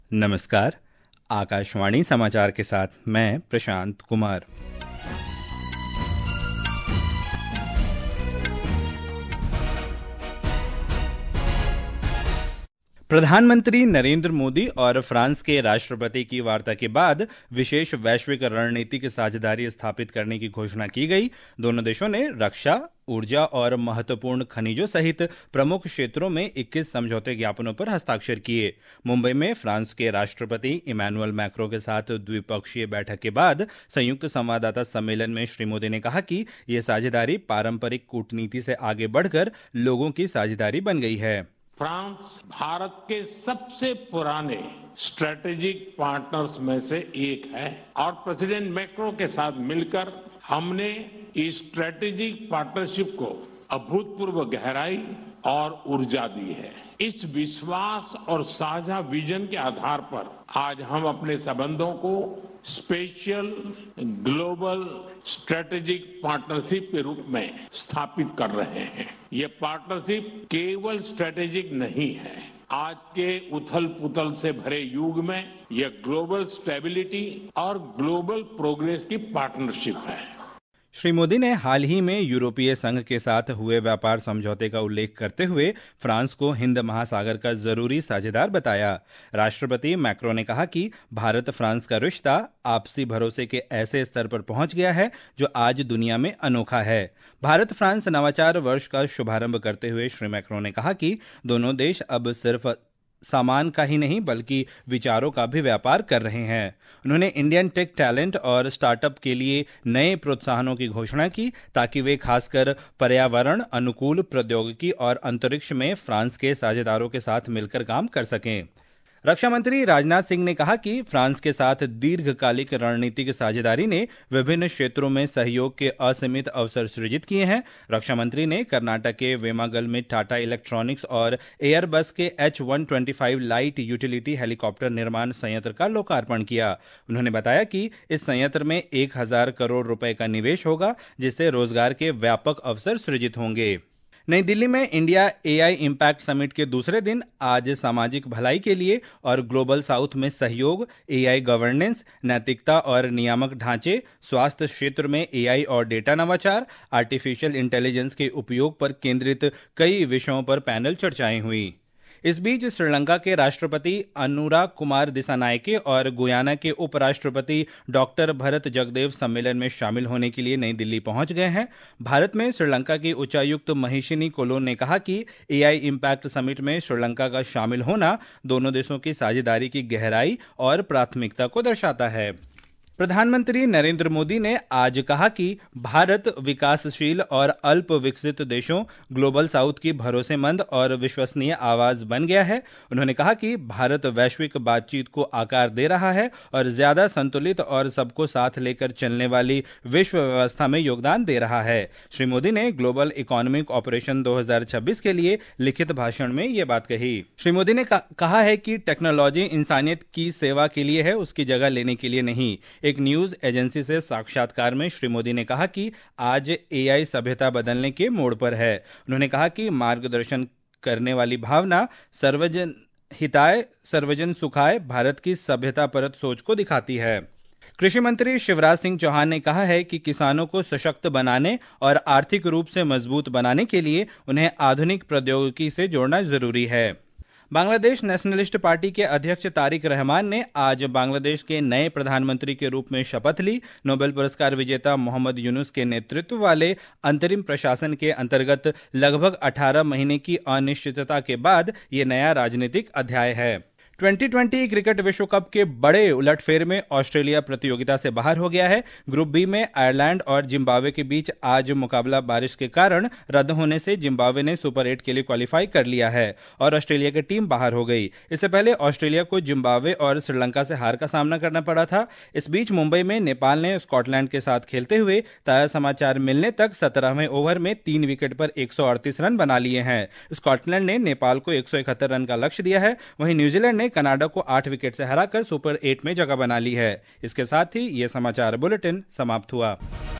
नमस्कार। आकाशवाणी समाचार के साथ मैं प्रशांत कुमार। प्रधानमंत्री नरेंद्र मोदी और फ्रांस के राष्ट्रपति की वार्ता के बाद विशेष वैश्विक रणनीतिक साझेदारी स्थापित करने की घोषणा की गई। दोनों देशों ने रक्षा, ऊर्जा और महत्वपूर्ण खनिजों सहित प्रमुख क्षेत्रों में 21 समझौते ज्ञापनों पर हस्ताक्षर किए। मुंबई में फ्रांस के राष्ट्रपति इमैनुअल मैक्रों के साथ द्विपक्षीय बैठक के बाद संयुक्त संवाददाता सम्मेलन में श्री मोदी ने कहा कि यह साझेदारी पारंपरिक कूटनीति से आगे बढ़कर लोगों की साझेदारी बन गई है। फ्रांस भारत के सबसे पुराने स्ट्रेटेजिक पार्टनर्स में से एक है और प्रेसिडेंट मैक्रों के साथ मिलकर हमने इस स्ट्रेटेजिक पार्टनरशिप को अभूतपूर्व गहराई और ऊर्जा दी है। इस विश्वास और साझा विजन के आधार पर आज हम अपने संबंधों को स्पेशल ग्लोबल स्ट्रेटेजिक पार्टनरशिप के रूप में स्थापित कर रहे हैं। ये पार्टनरशिप केवल स्ट्रेटेजिक नहीं है, आज के उथल पुथल से भरे युग में यह ग्लोबल स्टेबिलिटी और ग्लोबल प्रोग्रेस की पार्टनरशिप है। श्री मोदी ने हाल ही में यूरोपीय संघ के साथ हुए व्यापार समझौते का उल्लेख करते हुए फ्रांस को हिंद महासागर का जरूरी साझेदार बताया। राष्ट्रपति मैक्रों ने कहा कि भारत फ्रांस का रिश्ता आपसी भरोसे के ऐसे स्तर पर पहुंच गया है जो आज दुनिया में अनोखा है। भारत फ्रांस नवाचार वर्ष का शुभारंभ करते हुए श्री मैक्रों ने कहा कि दोनों देश अब सिर्फ सामान का ही नहीं बल्कि विचारों का भी व्यापार कर रहे हैं। उन्होंने इंडियन टेक टैलेंट और स्टार्टअप के लिए नए प्रोत्साहनों की घोषणा की ताकि वे खासकर पर्यावरण अनुकूल प्रौद्योगिकी और अंतरिक्ष में फ्रांस के साझेदारों के साथ मिलकर काम कर सकें। रक्षा मंत्री राजनाथ सिंह ने कहा कि फ्रांस के साथ दीर्घकालिक रणनीतिक साझेदारी ने विभिन्न क्षेत्रों में सहयोग के असीमित अवसर सृजित किए हैं। रक्षा मंत्री ने कर्नाटक के वेमागल में टाटा इलेक्ट्रॉनिक्स और एयरबस के H-125 लाइट यूटिलिटी हेलीकॉप्टर निर्माण संयंत्र का लोकार्पण किया। उन्होंने बताया कि इस संयंत्र में 1000 करोड़ रुपए का निवेश होगा, जिससे रोजगार के व्यापक अवसर सृजित होंगे। नई दिल्ली में इंडिया AI इम्पैक्ट समिट के दूसरे दिन आज सामाजिक भलाई के लिए और ग्लोबल साउथ में सहयोग, AI गवर्नेंस, नैतिकता और नियामक ढांचे, स्वास्थ्य क्षेत्र में AI और डेटा नवाचार, आर्टिफिशियल इंटेलिजेंस के उपयोग पर केंद्रित कई विषयों पर पैनल चर्चाएं हुई। इस बीच श्रीलंका के राष्ट्रपति अनुराग कुमार दिसानायके और गुयाना के उपराष्ट्रपति डॉक्टर भरत जगदेव सम्मेलन में शामिल होने के लिए नई दिल्ली पहुंच गए हैं। भारत में श्रीलंका की उच्चायुक्त महिषिनी कोलोन ने कहा कि AI इम्पैक्ट समिट में श्रीलंका का शामिल होना दोनों देशों की साझेदारी की गहराई और प्राथमिकता को दर्शाता है। प्रधानमंत्री नरेंद्र मोदी ने आज कहा कि भारत विकासशील और अल्प विकसित देशों ग्लोबल साउथ की भरोसेमंद और विश्वसनीय आवाज बन गया है। उन्होंने कहा कि भारत वैश्विक बातचीत को आकार दे रहा है और ज्यादा संतुलित और सबको साथ लेकर चलने वाली विश्व व्यवस्था में योगदान दे रहा है। श्री मोदी ने ग्लोबल इकोनॉमिक ऑपरेशन 2026 के लिए लिखित भाषण में ये बात कही। श्री मोदी ने कहा है कि टेक्नोलॉजी इंसानियत की सेवा के लिए है, उसकी जगह लेने के लिए नहीं। एक न्यूज एजेंसी से साक्षात्कार में श्री मोदी ने कहा कि आज AI सभ्यता बदलने के मोड़ पर है। उन्होंने कहा कि मार्गदर्शन करने वाली भावना सर्वजन हिताय सर्वजन सुखाय भारत की सभ्यता परत सोच को दिखाती है। कृषि मंत्री शिवराज सिंह चौहान ने कहा है कि किसानों को सशक्त बनाने और आर्थिक रूप से मजबूत बनाने के लिए उन्हें आधुनिक प्रौद्योगिकी से जोड़ना जरूरी है। बांग्लादेश नेशनलिस्ट पार्टी के अध्यक्ष तारिक रहमान ने आज बांग्लादेश के नए प्रधानमंत्री के रूप में शपथ ली। नोबेल पुरस्कार विजेता मोहम्मद यूनुस के नेतृत्व वाले अंतरिम प्रशासन के अंतर्गत लगभग 18 महीने की अनिश्चितता के बाद ये नया राजनीतिक अध्याय है। 2020 क्रिकेट विश्व कप के बड़े उलटफेर में ऑस्ट्रेलिया प्रतियोगिता से बाहर हो गया है। ग्रुप बी में आयरलैंड और जिम्बाब्वे के बीच आज मुकाबला बारिश के कारण रद्द होने से जिम्बाब्वे ने सुपर 8 के लिए क्वालिफाई कर लिया है और ऑस्ट्रेलिया की टीम बाहर हो गई। इससे पहले ऑस्ट्रेलिया को जिम्बाब्वे और श्रीलंका से हार का सामना करना पड़ा था। इस बीच मुंबई में नेपाल ने स्कॉटलैंड के साथ खेलते हुए ताजा समाचार मिलने तक 17वें ओवर में 3 विकेट पर 138 रन बना लिए हैं। स्कॉटलैंड ने नेपाल को 171 रन का लक्ष्य दिया है। वहीं न्यूजीलैंड ने कनाडा को 8 विकेट से हराकर सुपर 8 में जगह बना ली है। इसके साथ ही यह समाचार बुलेटिन समाप्त हुआ।